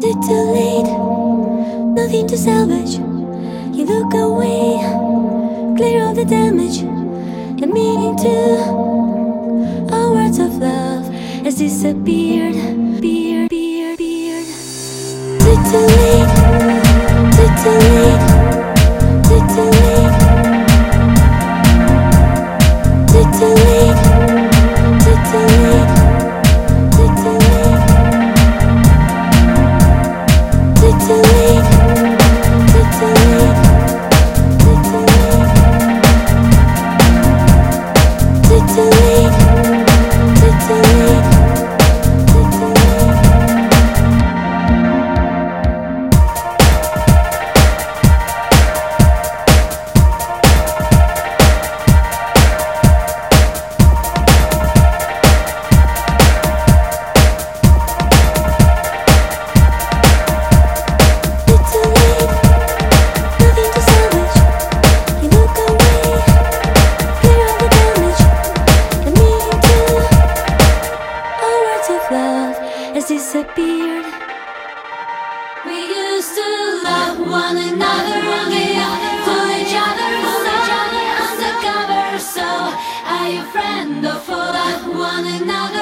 Too late, nothing to salvage. You look away, clear all the damage. The meaning to our words of love has disappeared. Too late, too late, too late, too late, too late. Has disappeared. We used to love one another again, for each other undercover. So are you friend or foe? Love one another.